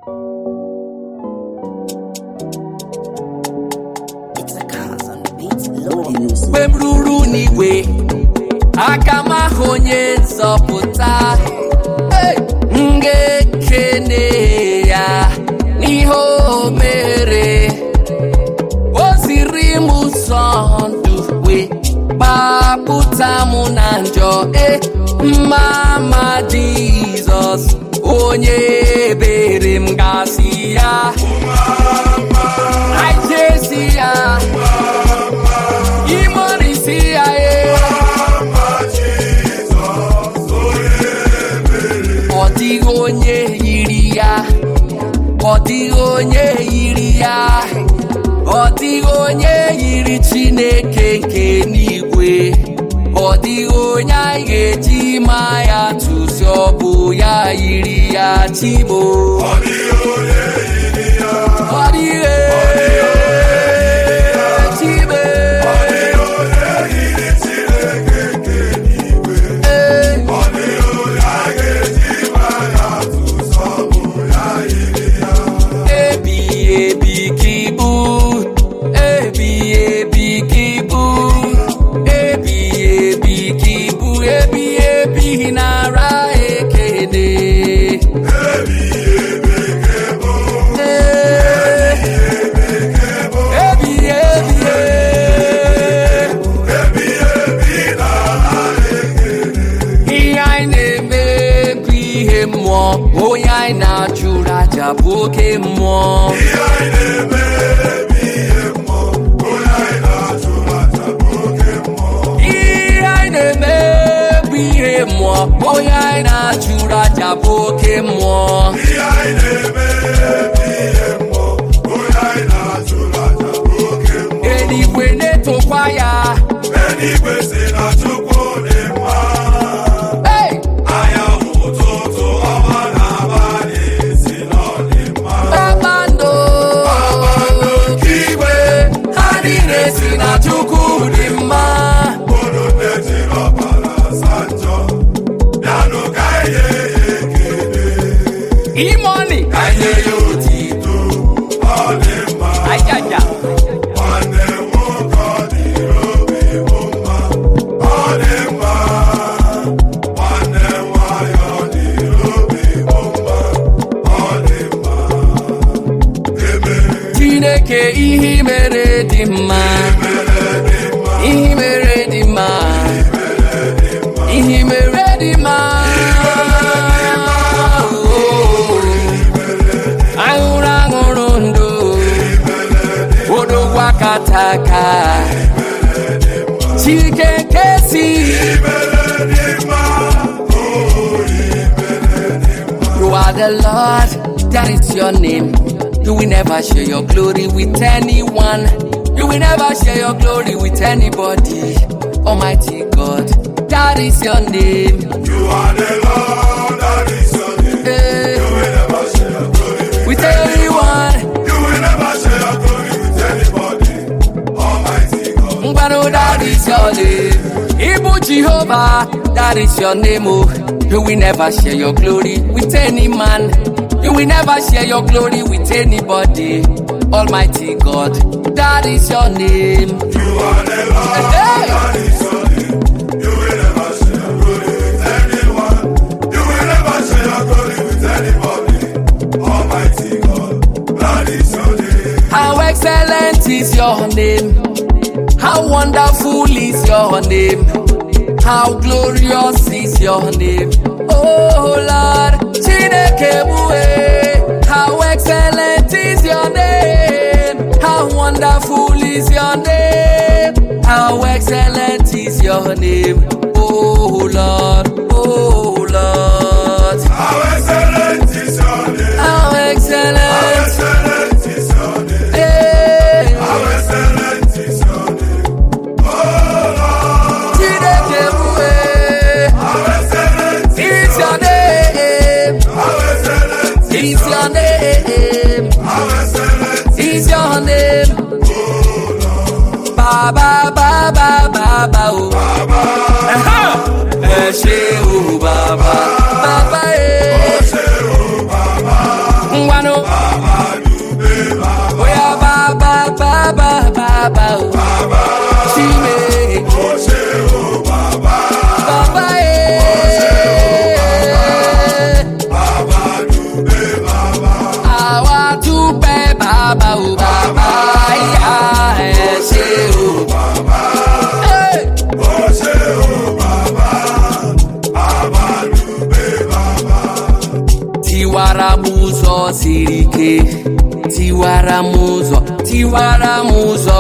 Bemruru n'igwe aka m ahụ onye nzọpụta ngekene ya n'ihe o mere o ziri m ụzọ ndụ wee gbapụta m na njọ mama Jizọs onye ebere m gasị ya aijesi ya imorisi ya ọ dịghị onye yiri ya ọ dịghị onye yiri ya ọ dịghị onye yiri Chineke nke n'igwe ọ dịghị onye anyị ga-eji ma ya tụsi ọ bụ ya yiri ya Chimo ọ dịghị onye yiri ya ọ dịghị onye anyị na-achụrụ aja bụ oke mmụọ ihe anyị na-emebi ihe mmụọ onye anyị na-achụrụ aja bụ oke mmụọ ihe anyị na-emebi ihe mmụọ onye anyị na-achụrụ aja bụ oke mmụọ ihe anyị na-emebi ihe mmụọ onye anyị na-achụrụ aja bụ oke mmụọ eluigwe na-etokwa ya eluigwe si na Chukwu dị mma si na Chukwu dị mma unu na-ejiri ọbara asa njọ bịanụ ka ihe ya ekele imoni ka ihe ya otito ọ dị mma ajaja nwanne nwoke ọ dịrị obi bụ mma ọ dị mma nwanne nwanyị ọ dịrị obi bụ mma ọ dị mma Chineke ihe mere dị mma ihe mere dị mma ihe mere dị mma aṅụrụ aṅụrụ ndụ odogwu akataka Chike nkesi you are the Lord, that is your name. You will never share your glory with anyone. You will never share your glory with anybody. Almighty God, that is your name. You are the Lord, that is your name. You will never share your glory with anyone. You will never share your glory with anybody. Almighty God, Ngwano, that is your name. Ibu Jehovah, that is your name. Oh, you will never share your glory with any man. You will never share your glory with anybody. Almighty God, that is your name. You are the Lord, that is your name. You will never share your glory with anyone. You will never share your glory with anybody. Almighty God, that is your name. How excellent is your name. How wonderful is your name. How glorious is your name. Oh Lord, Chineke bue. How excellent is your name. How wonderful is your name. How excellent is your name. Oh Lord, oh Lord. How excellent is your name. How excellent. How excellent is your name. Hey. How excellent is your name. Oh Lord. Chineke bue. How excellent is your name. How excellent is your name. How excellent is your name. Oh Lord. Baba, Baba, Baba, oh. Baba. Baba, Baba, Baba. Baba, ụzọ siri ike, tiwara m ụzọ, tiwara m ụzọ,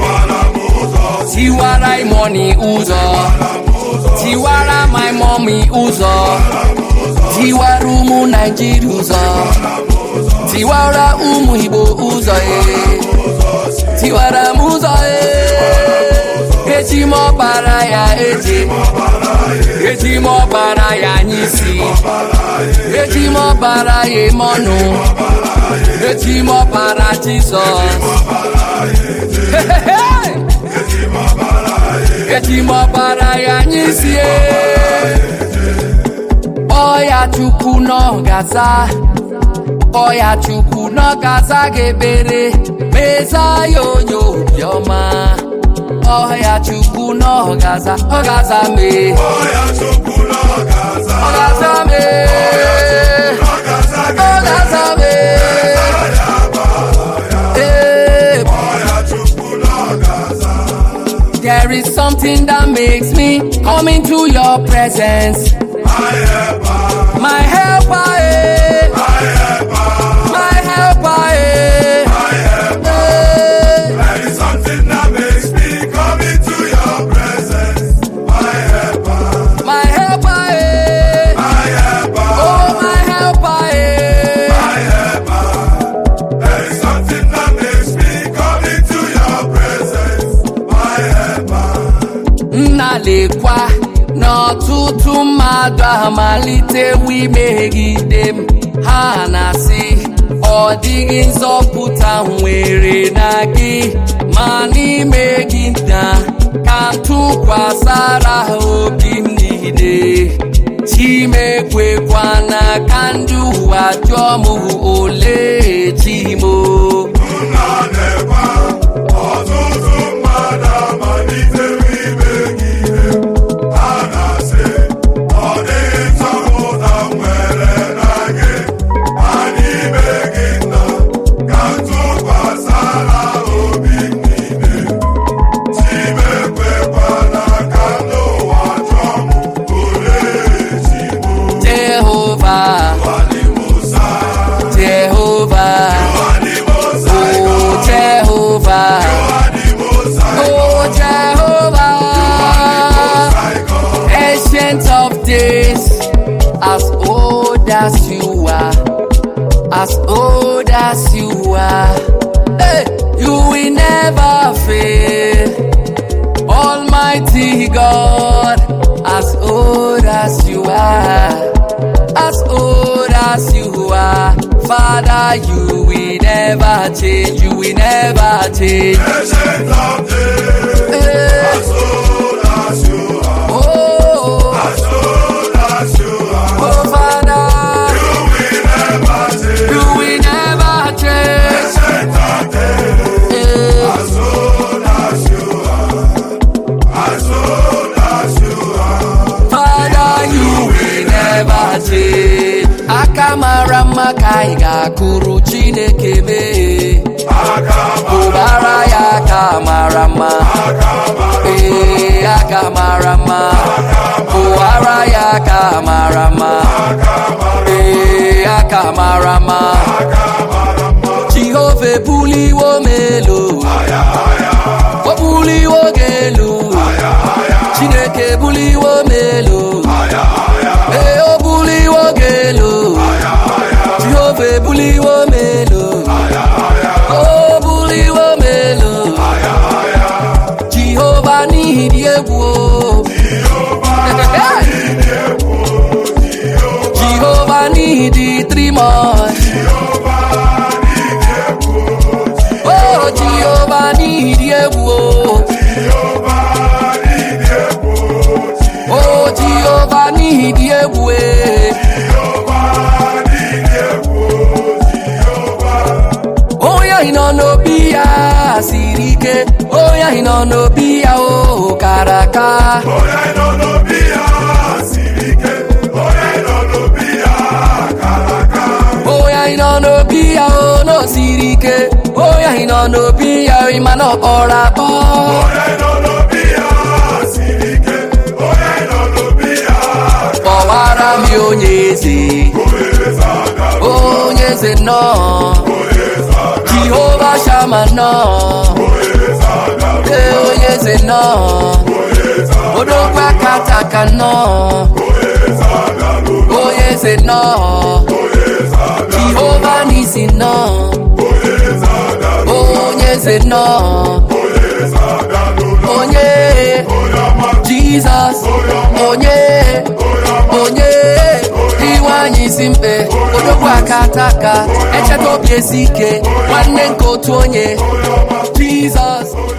tiwara money ụzọ, tiwara my mommy ụzọ, tiwara ụmụ Naịjirịa ụzọ, tiwara ụmụ Igbo ụzọ, tiwara m ụzọ, eji m ọbara ya eji, eji m ọbara ya n'isi, eji m ọbara ya eme ọnụ, eji m ọbara Jizọs, eji m ọbara ya n'isi, ọya Chukwu n'ọgaza, ọya Chukwu n'ọgaza ga-ebere, meza ya onye obiọma, ọya Chukwu n'ọgaza, ọgaza me, ọya Chukwu n'ọgaza, ọgaza me, ọgaza me, there is something that makes me come into your presence, my helper, my helper, my helper, my helper. There is something that makes me come into your presence, my helper, my helper, my helper, oh my helper, my helper. There is something that makes me come into your presence, my helper. Nnalekwa n'ọtụtụ mmadụ amalitewo imegide m, ha na-asị ọ dịghị nzọpụta nwere na gị, ma n'ime gị na ka m tụkwasara obi m niile, chimekwekwana ka ndị ụwa jụọ m ole chi m. Ọtụtụ mmadụ amalitewo imegide m, ha na-asị ọ dịghị nzọpụta nwere na gị, ma n'ime gị nna ka m tụkwasara obi m niile, chimekwekwana ka ndị ụwa jụọ m ole chi m. Jehova, Jehova, oh Jehovah, oh Jehovah, ancient of days, as old as you are, as old as you are, hey, you will never fail, Almighty God, as old as you are, as old as you are, Father, you will never change, you will never change. Ancient of days, as old as you are, Oh, as old as you are, oh Father, you will never change. you will never change. Ancient of days, as old as you are, as old as you are, Father, you will never change. Akamara maka ị ga-akụrụ Chineke mee, ụbara ya akamara mma, akamara mma, ụbara ya akamara mma, akamara mma. Jehova ebuliwo m elu, o buliwo gị elu, Chineke ebuliwo m elu, o buliwo gị elu, Jehova ebuliwo m elu, o buliwo m elu, Jehova n'ihi dị egwu, Jehova n'ihi dị three months, oh Jehova n'ihi dị egwu, oh Jehova n'ihi dị egwu, onye ahụ nọ n'obi ya siri ike, onye ahụ nọ n'obi ya o kara aka, onye nọ n'obi ya siri ike, onye nọ n'obi ya kara aka, onye ahụ nọ n'obi ya o no siri ike, onye ahụ nọ n'obi ya ịma na ọ kpọrọ akpọ, onye nọ n'obi ya siri ike, onye nọ n'obi ya kpọwara m onye eze, onye eze aga, onye eze nọ Jehovah Shammah nọ onye eze nọ odogwu akataka nọ onye eze nọ Jehovah Nisi nọ onye eze nọ onye Jesus onye iwanyi simpe odogwu akataka echeta obi ezi ike nwanne nke otu onye Jesus